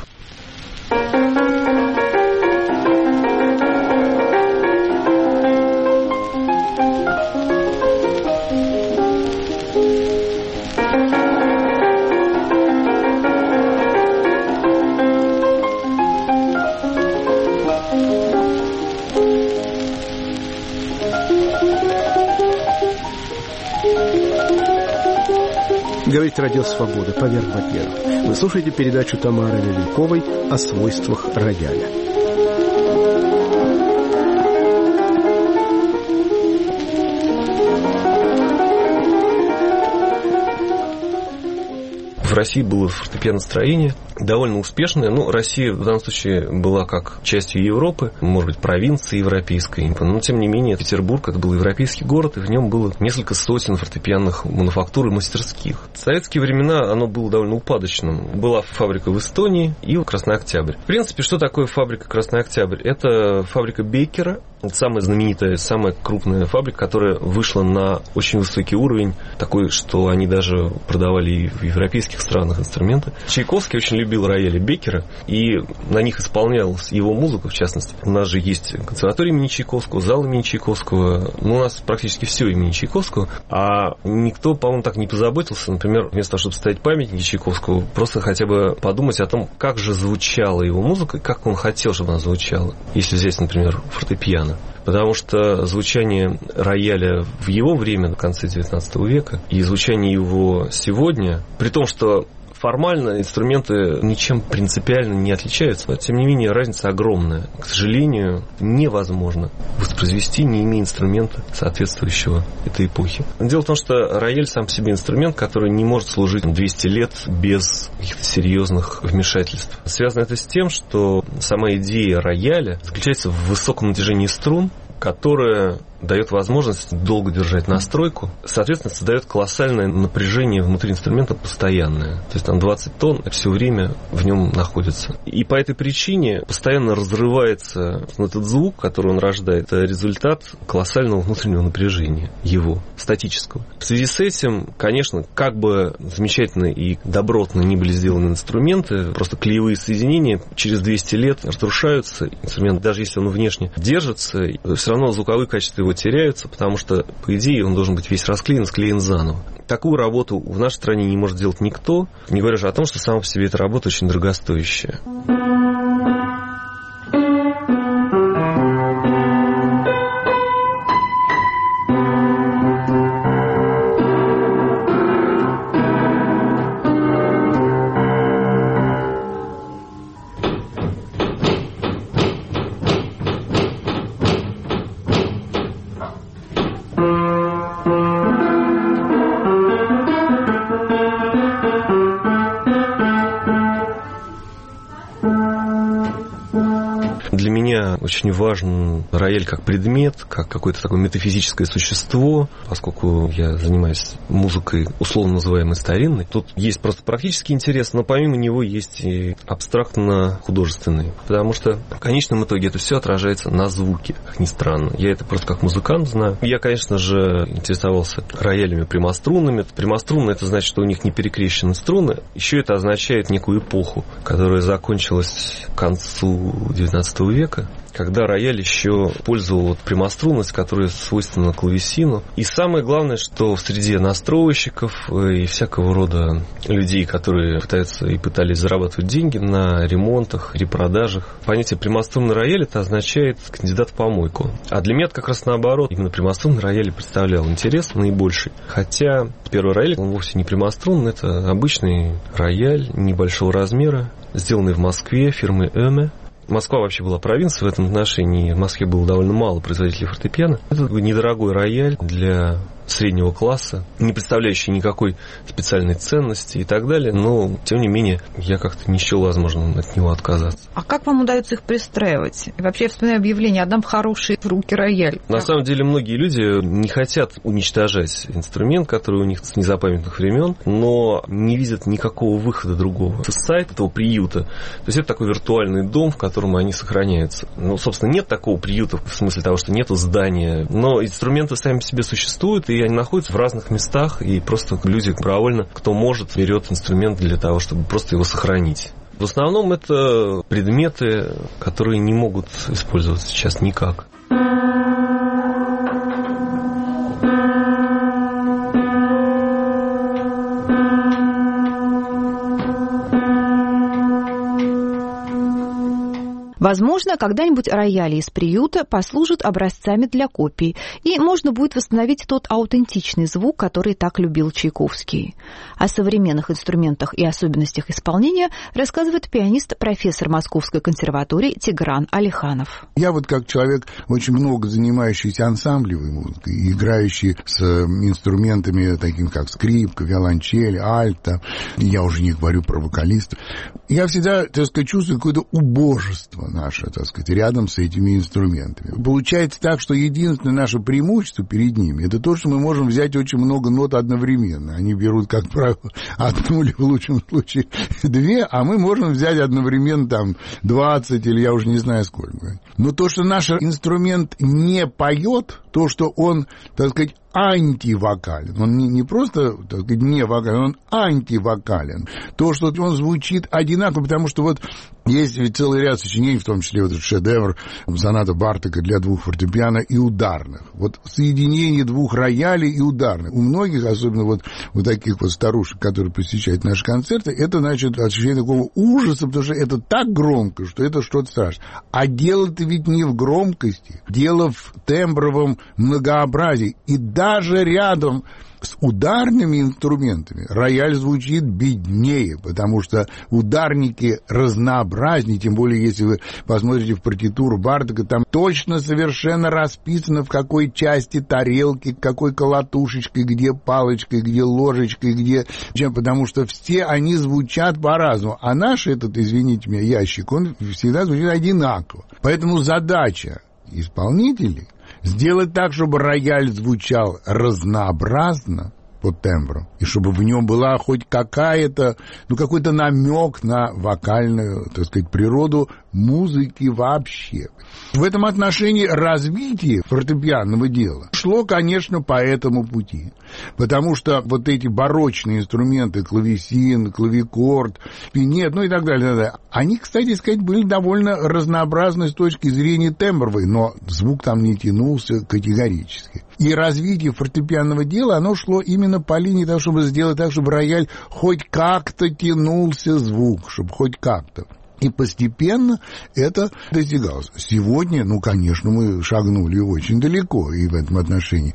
Говорит Радио Свобода, Павел Бакиров. Вы слушаете передачу Тамары Лиликовой о свойствах рояля. В России было фортепианостроение довольно успешное. Ну, Россия в данном случае была как частью Европы, может быть, провинции европейской. Но, тем не менее, Петербург – это был европейский город, и в нем было несколько сотен фортепианных мануфактур и мастерских. В советские времена оно было довольно упадочным. Была фабрика в Эстонии и Красный Октябрь. В принципе, что такое фабрика Красный Октябрь? Это фабрика Беккера. Это самая знаменитая, самая крупная фабрика, которая вышла на очень высокий уровень, такой, что они даже продавали и в европейских странах инструменты. Чайковский очень любил рояли Беккера, и на них исполнялась его музыка, в частности. У нас же есть консерватория имени Чайковского, зал имени Чайковского. Ну, у нас практически все имени Чайковского. А никто, по-моему, так не позаботился, например, вместо того, чтобы ставить памятники Чайковскому, просто хотя бы подумать о том, как же звучала его музыка, и как он хотел, чтобы она звучала. Если взять, например, фортепиано. Потому что звучание рояля в его время, в конце XIX века, и звучание его сегодня, при том, что формально инструменты ничем принципиально не отличаются, но, тем не менее, разница огромная. К сожалению, невозможно воспроизвести, не имея инструмента, соответствующего этой эпохе. Дело в том, что рояль сам по себе инструмент, который не может служить 200 лет без каких-то серьезных вмешательств. Связано это с тем, что сама идея рояля заключается в высоком натяжении струн, которая дает возможность долго держать настройку, соответственно, создает колоссальное напряжение внутри инструмента постоянное. То есть там 20 тонн все время в нем находится. И по этой причине постоянно разрывается этот звук, который он рождает. Это результат колоссального внутреннего напряжения его, статического. В связи с этим, конечно, как бы замечательно и добротно ни были сделаны инструменты, просто клеевые соединения через 200 лет разрушаются. Инструмент, даже если он внешне держится, все равно звуковые качества его теряются, потому что, по идее, он должен быть весь расклеен, склеен заново. Такую работу в нашей стране не может делать никто, не говоря же о том, что сама по себе эта работа очень дорогостоящая. Для меня очень важен рояль как предмет, как какое-то такое метафизическое существо, поскольку я занимаюсь музыкой, условно называемой старинной. Тут есть просто практический интерес, но помимо него есть и абстрактно-художественный, потому что в конечном итоге это все отражается на звуке, как ни странно. Я это просто как музыкант знаю. Я, конечно же, интересовался роялями прямострунными. Прямострунные — это значит, что у них не перекрещены струны. Еще это означает некую эпоху, которая закончилась к концу XIX века, когда рояль еще пользовал прямострунность, которая свойственна клавесину. И самое главное, что в среде настроечников и всякого рода людей, которые пытаются и пытались зарабатывать деньги на ремонтах, репродажах, понятие прямострунный рояль — это означает кандидат в помойку. А для меня это как раз наоборот. Именно прямострунный рояль представлял интерес наибольший. Хотя первый рояль, он вовсе не прямострунный, это обычный рояль небольшого размера, сделанный в Москве фирмой Эме. Москва вообще была провинцией в этом отношении. В Москве было довольно мало производителей фортепиано. Это недорогой рояль для среднего класса, не представляющий никакой специальной ценности и так далее, но, тем не менее, я как-то не счел возможным от него отказаться. А как вам удается их пристраивать? И вообще, я вспоминаю объявление «Отдам хороший в руки рояль». На самом деле, многие люди не хотят уничтожать инструмент, который у них с незапамятных времен, но не видят никакого выхода другого. Это сайт этого приюта. То есть это такой виртуальный дом, в котором они сохраняются. Ну, собственно, нет такого приюта в смысле того, что нету здания, но инструменты сами по себе существуют, и они находятся в разных местах, и просто люди добровольно, кто может, берет инструмент для того, чтобы просто его сохранить. В основном это предметы, которые не могут использоваться сейчас никак. Возможно, когда-нибудь рояли из приюта послужат образцами для копий, и можно будет восстановить тот аутентичный звук, который так любил Чайковский. О современных инструментах и особенностях исполнения рассказывает пианист, профессор Московской консерватории Тигран Алиханов. Я вот как человек, очень много занимающийся ансамблевой музыкой, играющий с инструментами, такими как скрипка, виолончель, альто, я уже не говорю про вокалистов, я всегда, так сказать, чувствую какое-то убожество наше, так сказать, рядом с этими инструментами. Получается так, что единственное наше преимущество перед ними — это то, что мы можем взять очень много нот одновременно. Они берут, как правило, от нуля, в лучшем случае 2, а мы можем взять одновременно там 20 или я уже не знаю сколько. Но то, что наш инструмент не поет, то, что он, так сказать, антивокален. Он не просто, так сказать, не вокален, он антивокален. То, что он звучит одинаково, потому что вот Есть ведь целый ряд сочинений, в том числе вот этот шедевр соната Бартока для 2 фортепиано и ударных. Вот соединение 2 роялей и ударных. У многих, особенно вот у таких вот старушек, которые посещают наши концерты, это, значит, ощущение такого ужаса, потому что это так громко, что это что-то страшное. А дело-то ведь не в громкости, дело в тембровом многообразии. И даже рядом с ударными инструментами рояль звучит беднее, потому что ударники разнообразнее, тем более, если вы посмотрите в партитуру Бартока, там точно совершенно расписано, в какой части тарелки, какой колотушечкой, где палочкой, где ложечкой, где чем, потому что все они звучат по-разному. А наш этот, извините меня, ящик, он всегда звучит одинаково. Поэтому задача исполнителей сделать так, чтобы рояль звучал разнообразно по тембру, и чтобы в нем была хоть какая-то, какой-то намек на вокальную, так сказать, природу музыки вообще. В этом отношении развитие фортепианного дела шло, конечно, по этому пути. Потому что вот эти барочные инструменты, клавесин, клавикорд, пинет, и так далее, они, кстати сказать, были довольно разнообразны с точки зрения тембровой, но звук там не тянулся категорически. И развитие фортепианного дела, оно шло именно по линии того, чтобы сделать так, чтобы рояль хоть как-то тянулся звук, чтобы хоть как-то. И постепенно это достигалось. Сегодня, конечно, мы шагнули очень далеко и в этом отношении.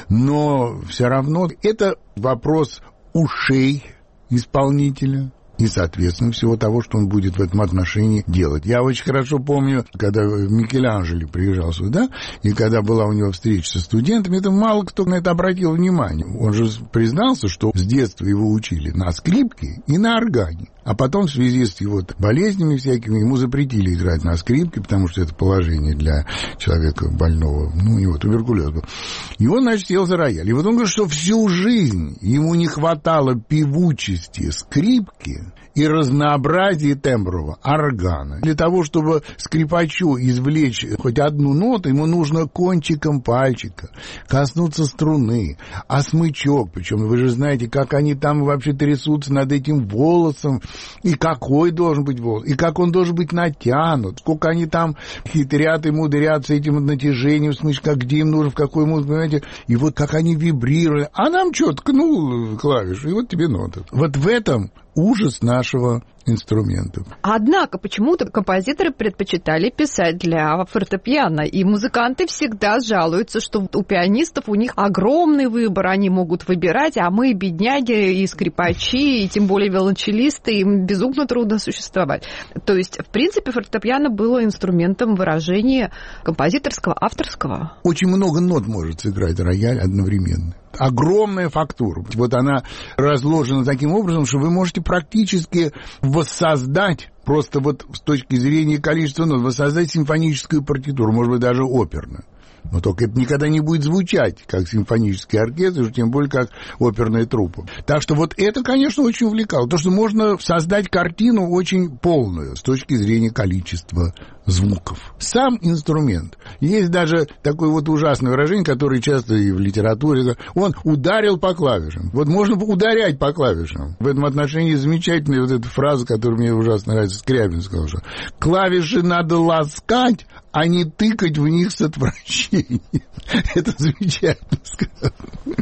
Но все равно это вопрос ушей исполнителя и, соответственно, всего того, что он будет в этом отношении делать. Я очень хорошо помню, когда Микеланджело приезжал сюда, и когда была у него встреча со студентами, это мало кто на это обратил внимание. Он же признался, что с детства его учили на скрипке и на органе. А потом в связи с его болезнями всякими ему запретили играть на скрипке, потому что это положение для человека больного, у него туберкулез был. И он, значит, сел за рояль. И вот он говорит, что всю жизнь ему не хватало певучести скрипки и разнообразия тембрового органа. Для того, чтобы скрипачу извлечь хоть одну ноту, ему нужно кончиком пальчика коснуться струны, а смычок, причем вы же знаете, как они там вообще трясутся над этим волосом, и какой должен быть волос, и как он должен быть натянут, сколько они там хитрят и мудрят с этим натяжением смычка, где им нужно, в какой музыке, понимаете, и вот как они вибрировали. А нам что, ткнул клавишу, и вот тебе нота. Вот в этом ужас нашего инструмента. Однако почему-то композиторы предпочитали писать для фортепиано, и музыканты всегда жалуются, что у пианистов у них огромный выбор, они могут выбирать, а мы, бедняги, и скрипачи, и тем более виолончелисты, им безумно трудно существовать. То есть, в принципе, фортепиано было инструментом выражения композиторского, авторского. Очень много нот может сыграть рояль одновременно. Огромная фактура. Вот она разложена таким образом, что вы можете практически воссоздать, просто вот с точки зрения количества нот, воссоздать симфоническую партитуру, может быть, даже оперную. Но только это никогда не будет звучать, как симфонический оркестр, тем более, как оперная труппа. Так что вот это, конечно, очень увлекало. То, что можно создать картину очень полную с точки зрения количества звуков. Сам инструмент. Есть даже такое вот ужасное выражение, которое часто и в литературе. Он ударил по клавишам. Вот можно ударять по клавишам. В этом отношении замечательная вот эта фраза, которая мне ужасно нравится, Скрябин сказал, что клавиши надо ласкать, а не тыкать в них с отвращением. Это замечательно сказано.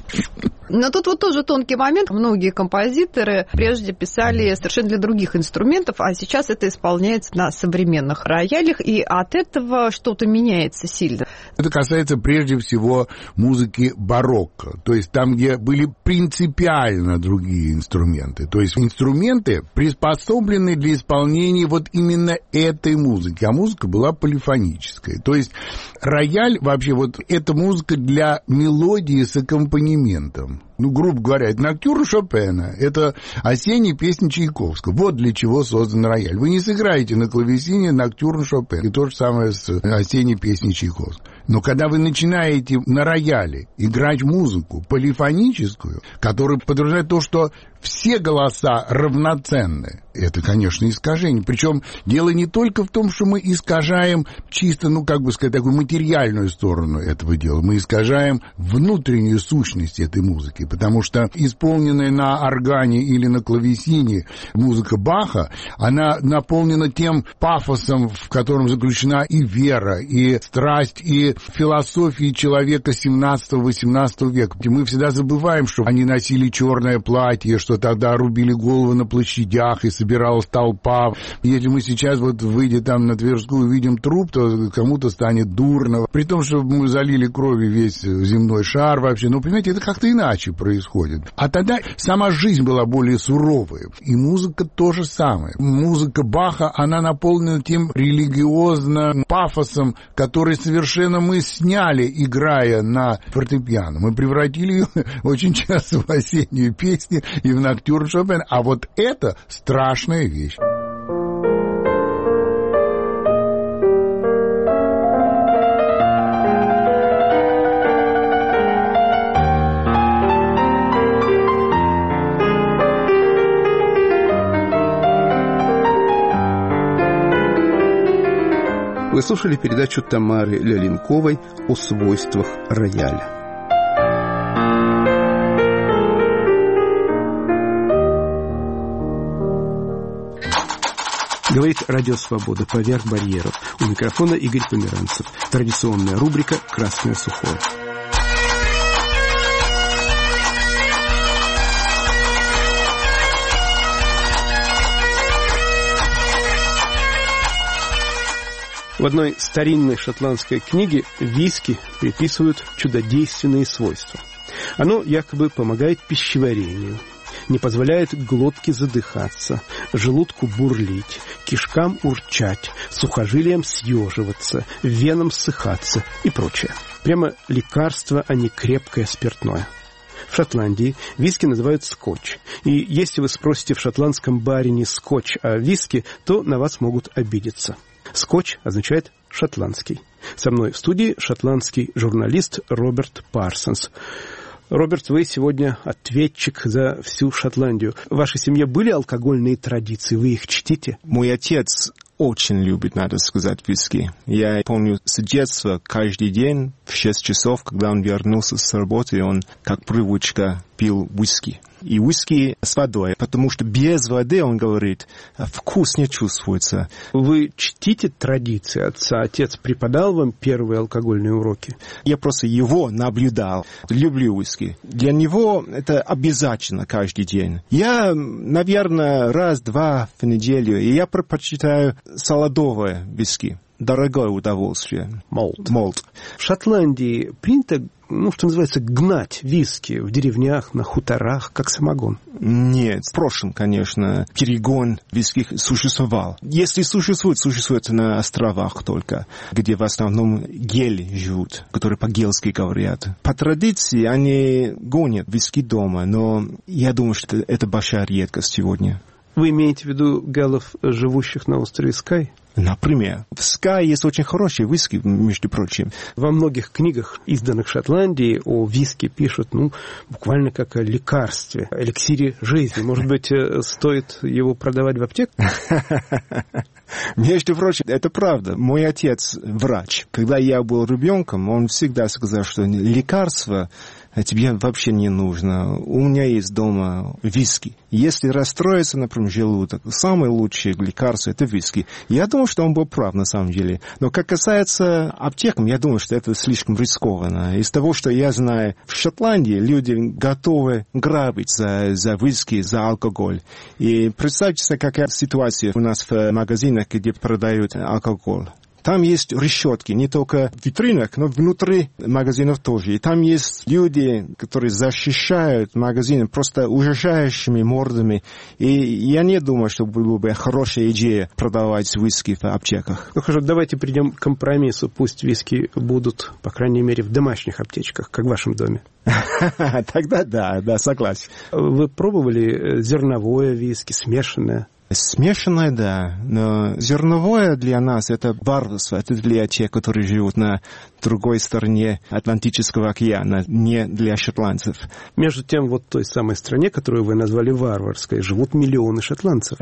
Но тут вот тоже тонкий момент. Многие композиторы прежде писали совершенно для других инструментов, а сейчас это исполняется на современных роялях, и от этого что-то меняется сильно. Это касается прежде всего музыки барокко, то есть там, где были принципиально другие инструменты. То есть инструменты приспособлены для исполнения вот именно этой музыки, а музыка была полифоническая. То есть рояль вообще вот это музыка для мелодии с аккомпанементом. Грубо говоря, это ноктюрн Шопена, это осенние песни Чайковского. Вот для чего создан рояль. Вы не сыграете на клавесине ноктюрн Шопена. И то же самое с осенней песней Чайковского. Но когда вы начинаете на рояле играть музыку полифоническую, которая подразумевает то, что все голоса равноценны. Это, конечно, искажение. Причем дело не только в том, что мы искажаем чисто, такую материальную сторону этого дела. Мы искажаем внутреннюю сущность этой музыки, потому что исполненная на органе или на клавесине музыка Баха, она наполнена тем пафосом, в котором заключена и вера, и страсть, и философия человека 17-18 века. Мы всегда забываем, что они носили черное платье, что тогда рубили головы на площадях, и собиралась толпа. Если мы сейчас выйдем там на Тверскую, увидим труп, то кому-то станет дурно. При том, что мы залили кровью весь земной шар вообще. Но, понимаете, это как-то иначе происходит. А тогда сама жизнь была более суровой. И музыка то же самое. Музыка Баха, она наполнена тем религиозным пафосом, который совершенно мы сняли, играя на фортепиано. Мы превратили ее очень часто в осенние песни и в ноктюрн Шопена. А вот это страшная вещь. Вы слушали передачу Тамары Лялинковой о свойствах рояля. Говорит Радио Свобода. Поверх барьеров. У микрофона Игорь Померанцев. Традиционная рубрика «Красное сухое». В одной старинной шотландской книге виски приписывают чудодейственные свойства. Оно якобы помогает пищеварению, не позволяет глотке задыхаться, желудку бурлить, кишкам урчать, сухожилиям съеживаться, венам ссыхаться и прочее. Прямо лекарство, а не крепкое спиртное. В Шотландии виски называют скотч. И если вы спросите в шотландском баре не скотч, а виски, то на вас могут обидеться. Скотч означает «шотландский». Со мной в студии шотландский журналист Роберт Парсонс. Роберт, вы сегодня ответчик за всю Шотландию. В вашей семье были алкогольные традиции? Вы их чтите? Мой отец очень любит, надо сказать, виски. Я помню с детства каждый день в 6 часов, когда он вернулся с работы, он, как привычка, пил виски. И виски с водой, потому что без воды, он говорит, вкус не чувствуется. Вы чтите традиции отца? Отец преподал вам первые алкогольные уроки? Я просто его наблюдал. Люблю виски. Для него это обязательно каждый день. Я, наверное, раз-два в неделю, и я предпочитаю солодовое виски. Дорогое удовольствие. Молд. В Шотландии принято, что называется, гнать виски в деревнях, на хуторах, как самогон? Нет, в прошлом, конечно, перегон виски существовал. Если существует на островах только, где в основном гели живут, которые по-гельски говорят. По традиции они гонят виски дома, но я думаю, что это большая редкость сегодня. Вы имеете в виду галлов, живущих на острове Скай? Например, в Скай есть очень хорошие виски, между прочим. Во многих книгах, изданных в Шотландии, о виске пишут, буквально как о лекарстве, эликсире жизни. Может быть, стоит его продавать в аптеках? Между прочим, это правда. Мой отец врач. Когда я был ребенком, он всегда сказал, что лекарство тебе вообще не нужно. У меня есть дома виски. Если расстроится, например, желудок, самое лучшее лекарство – это виски. Я думаю, что он был прав на самом деле. Но как касается аптек, я думаю, что это слишком рискованно. Из того, что я знаю, в Шотландии люди готовы грабить за виски, за алкоголь. И представьте себе, какая ситуация у нас в магазинах, где продают алкоголь. Там есть решетки, не только в витринах, но внутри магазинов тоже. И там есть люди, которые защищают магазины просто ужасающими мордами. И я не думаю, что была бы хорошая идея продавать виски в аптеках. Хорошо, давайте придем к компромиссу. Пусть виски будут, по крайней мере, в домашних аптечках, как в вашем доме. Тогда да, согласен. Вы пробовали зерновое виски, смешанное? Смешанное, да, но зерновое для нас это варварство, это для тех, которые живут на другой стороне Атлантического океана, не для шотландцев. Между тем, вот в той самой стране, которую вы назвали варварской, живут миллионы шотландцев.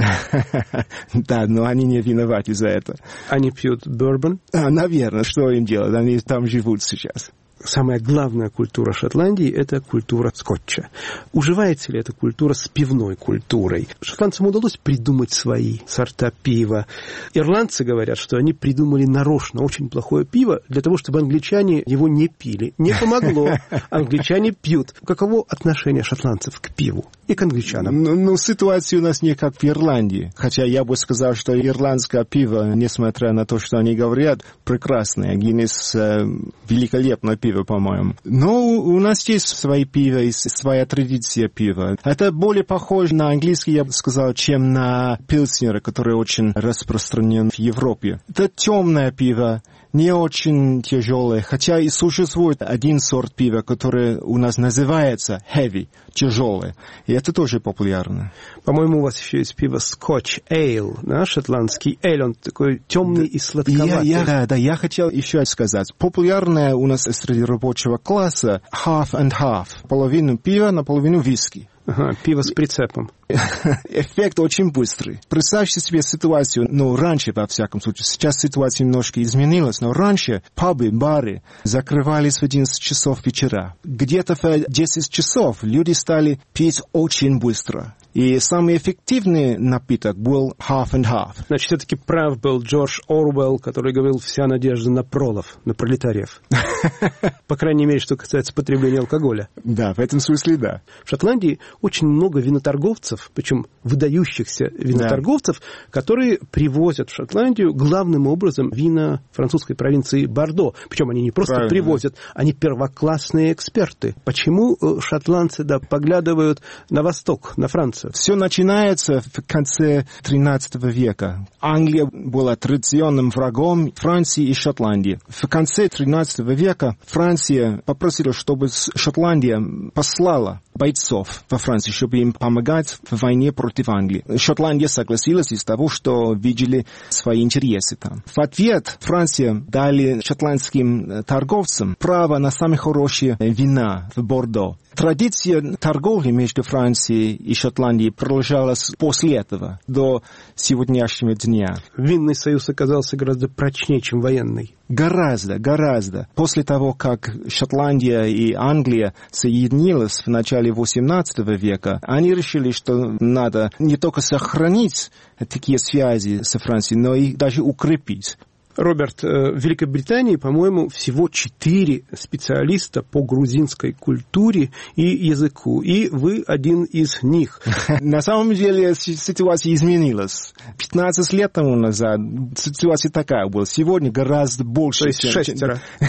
Да, но они не виноваты за это. Они пьют бурбон? Наверное, что им делать, они там живут сейчас. Самая главная культура Шотландии – это культура скотча. Уживается ли эта культура с пивной культурой? Шотландцам удалось придумать свои сорта пива. Ирландцы говорят, что они придумали нарочно очень плохое пиво для того, чтобы англичане его не пили. Не помогло. Англичане пьют. Каково отношение шотландцев к пиву и к англичанам? Ну, ситуация у нас не как в Ирландии. Хотя я бы сказал, что ирландское пиво, несмотря на то, что они говорят, прекрасное. Гиннес великолепное пиво, по-моему. Но у нас есть свои пиво и своя традиция пива. Это более похоже на английский, я бы сказал, чем на пилснер, который очень распространен в Европе. Это темное пиво, не очень тяжелое, хотя и существует один сорт пива, который у нас называется heavy, тяжелое, и это тоже популярно. По-моему, у вас еще есть пиво Scotch Ale, да, шотландский ale, он такой темный и сладковатый. Я хотел еще сказать, популярное у нас среди рабочего класса half and half, половину пива на половину виски. Ага, пиво с прицепом. Эффект очень быстрый. Представьте себе ситуацию, раньше, во всяком случае, сейчас ситуация немножко изменилась, но раньше пабы, бары закрывались в 11 часов вечера. Где-то в 10 часов люди стали пить очень быстро. И самый эффективный напиток был half and half. Значит, все-таки прав был Джордж Оруэлл, который говорил, вся надежда на пролов, на пролетариев. По крайней мере, что касается потребления алкоголя. Да, в этом смысле да. В Шотландии очень много виноторговцев, причем выдающихся виноторговцев, которые привозят в Шотландию главным образом вина французской провинции Бордо. Причем они не просто привозят, они первоклассные эксперты. Почему шотландцы поглядывают на восток, на Францию? Все начинается в конце XIII века. Англия была традиционным врагом Франции и Шотландии. В конце XIII века Франция попросила, чтобы Шотландия послала бойцов во Францию, чтобы им помогать в войне против Англии. Шотландия согласилась из того, что видели свои интересы там. В ответ Франция дали шотландским торговцам право на самые хорошие вина в Бордо. Традиция торговли между Францией и Шотландией продолжалась после этого, до сегодняшнего дня. Винный союз оказался гораздо прочнее, чем военный. Гораздо. После того, как Шотландия и Англия соединились в начале XVIII века, они решили, что надо не только сохранить такие связи со Францией, но и даже укрепить. Роберт, в Великобритании, по-моему, всего 4 специалиста по грузинской культуре и языку, и вы один из них. На самом деле ситуация изменилась. 15 лет тому назад ситуация такая была. Сегодня гораздо больше. То есть 6.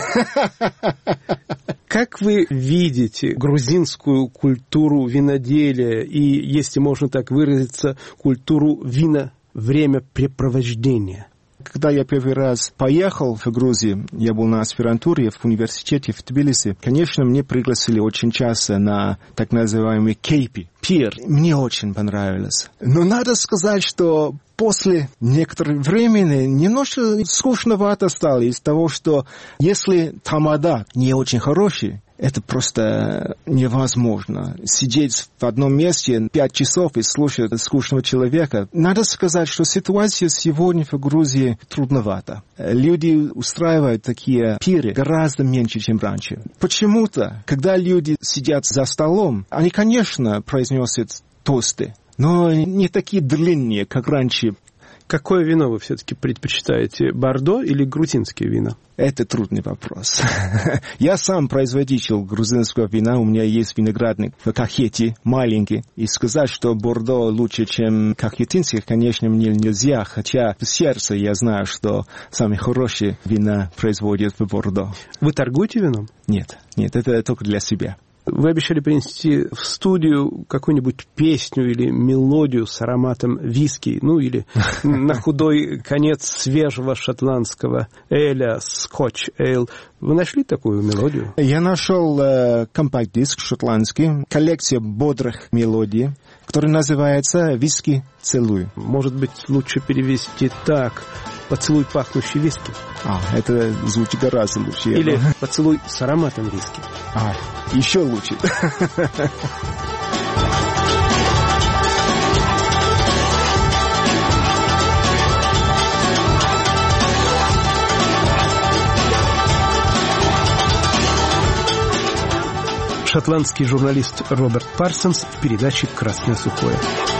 Как вы видите грузинскую культуру виноделия и, если можно так выразиться, культуру времяпрепровождения? Когда я первый раз поехал в Грузию, я был на аспирантуре в университете в Тбилиси, конечно, мне пригласили очень часто на так называемый кейпи, пир. Мне очень понравилось. Но надо сказать, что после некоторого времени немножко скучновато стало из того, что если тамада не очень хороший, это просто невозможно. Сидеть в одном месте 5 часов и слушать скучного человека. Надо сказать, что ситуация сегодня в Грузии трудновата. Люди устраивают такие пиры гораздо меньше, чем раньше. Почему-то, когда люди сидят за столом, они, конечно, произносят тосты, но не такие длинные, как раньше. Какое вино вы все-таки предпочитаете, бордо или грузинские вина? Это трудный вопрос. Я сам производитель грузинского вина, у меня есть виноградник в Кахете, маленький. И сказать, что бордо лучше, чем кахетинских, конечно, мне нельзя. Хотя в сердце я знаю, что самые хорошие вина производят в Бордо. Вы торгуете вином? Нет, это только для себя. Вы обещали принести в студию какую-нибудь песню или мелодию с ароматом виски, ну или на худой конец свежего шотландского эля, скотч-эйл. Вы нашли такую мелодию? Я нашел компакт-диск шотландский, коллекция бодрых мелодий, который называется «Виски целуй». Может быть, лучше перевести так: «Поцелуй, пахнущий виски». Это звучит гораздо лучше. Или «Поцелуй с ароматом виски». Еще лучше. Шотландский журналист Роберт Парсонс в передаче «Красное сухое».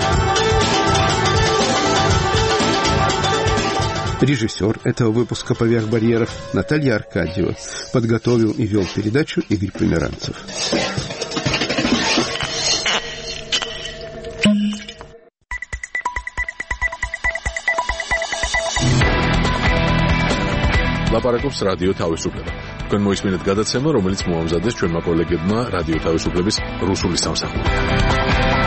Режиссер этого выпуска «Поверх барьеров» Наталья Аркадьева. Подготовил и вел передачу Игорь Померанцев. ლაპარაკობს რადიო თავისუფლება. თქვენ მოისმინეთ გადაცემა, რომელიც მოამზადეს ჩვენმა კოლეგებმა რადიო თავისუფლების რუსული სამსახური.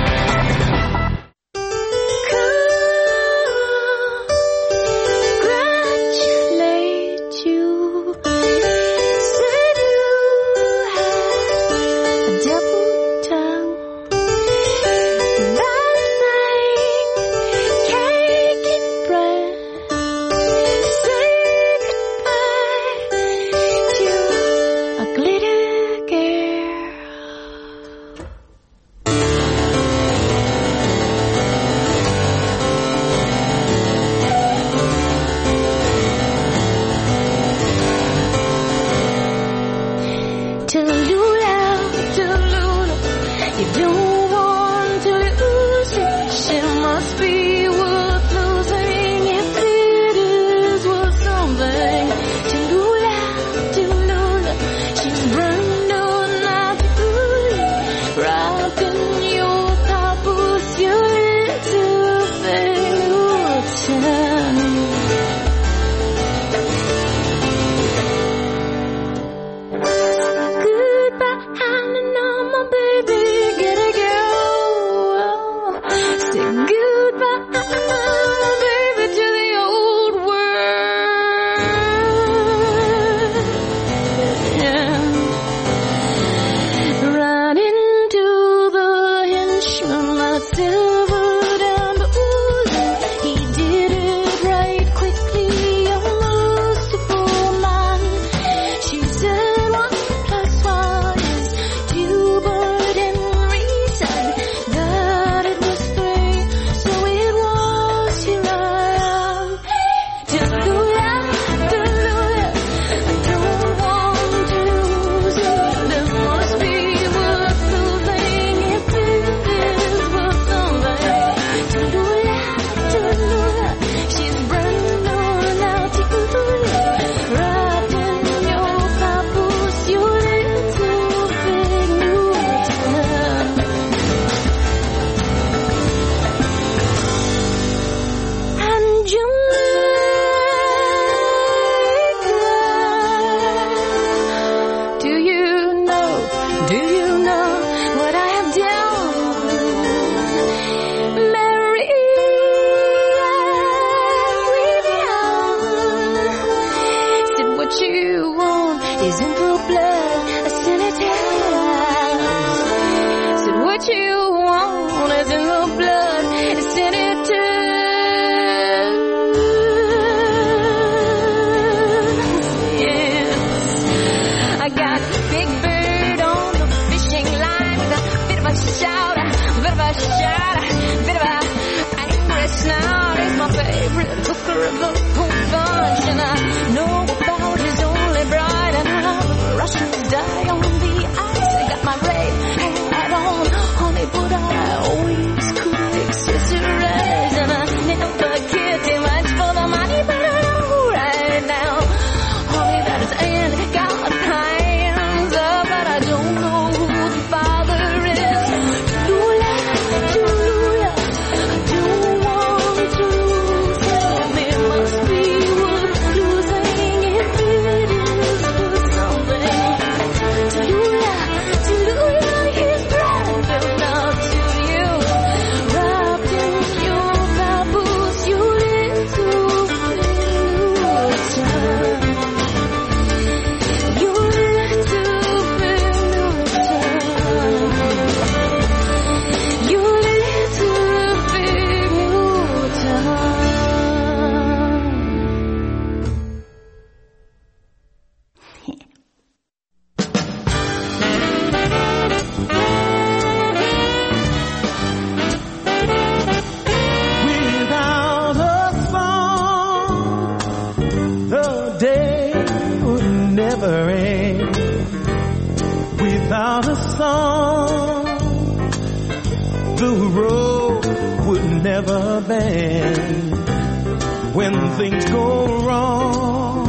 the road would never bend. When things go wrong,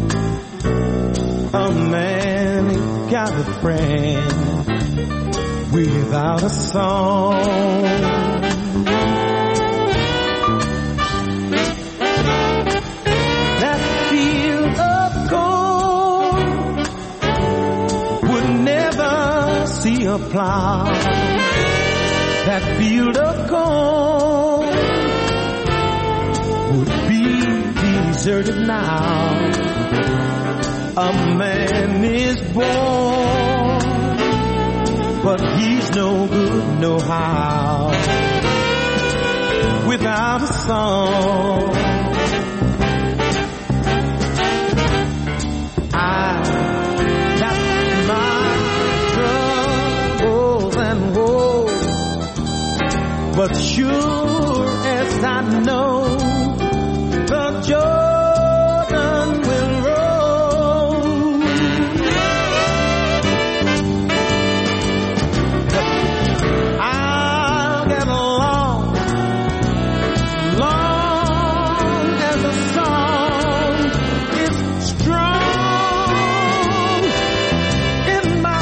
a man ain't got a friend without a song. That field of corn would never see a plow. That field of corn would be deserted now. A man is born, but he's no good, no how, without a song. I got my troubles and woes, but sure as I know, the Jordan will roll. I'll get along, long as the song is strong in my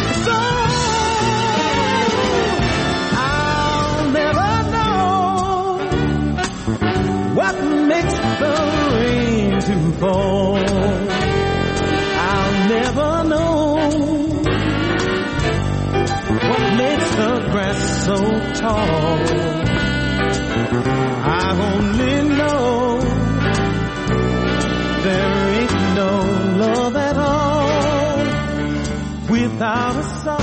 soul. I'll never know what makes the rain to fall. I'll never know what makes the grass so tall. I only know there ain't no love at all without a song.